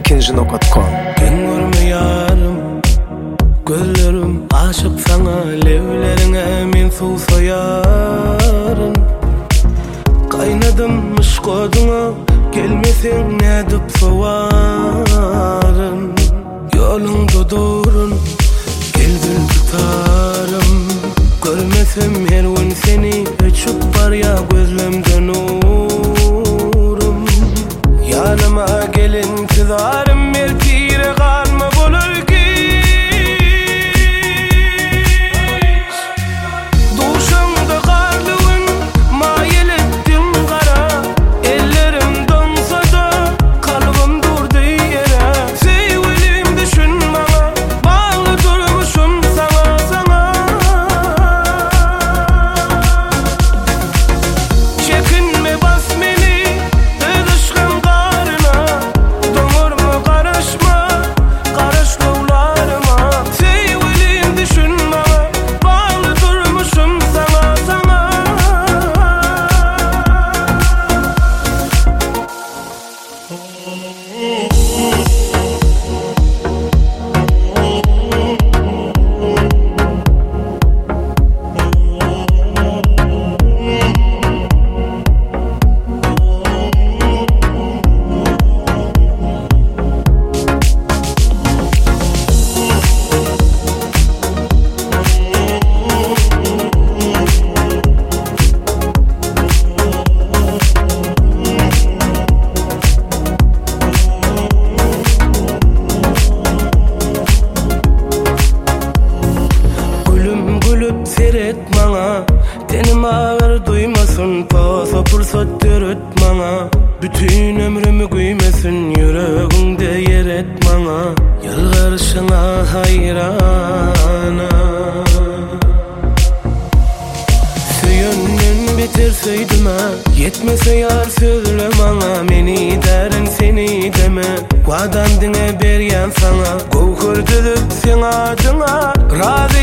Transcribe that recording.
2.com. Görme yarım, gözlerim aşık sana, levlerine men su soyarım. Kaynadımış koduna, gelmesin ne dip soğarım. Yolunda durun, gel gül tutarım. Görmesem her gün seni, uçup var ya gözlemden nurum. Yanıma gelin kızarım, melkire kalma bulur ki. Duşamda karlığın mayel ettin kara. Ellerim donsa da kalbim durdu yere. Sevgilim düşün bana, bağlı durmuşum sana. Çekinme bas beni, ıdışkın karına. Doğurma karışma, karışlıklarıma. Sevgilim düşün bana, bağlı durmuşum sana. Gülüp seyret bana, tenim ağır duymasın. Pasa fırsat dürüt bana, bütün ömrümü kıymesin. Yüreğinde yer et bana, yalvarışına hayrana. Söyünden biter söydüme, yetmese yar sözle bana. Meni derin seni deme, kuadan dine beryan sana. Kovkur düdük sen adına, razı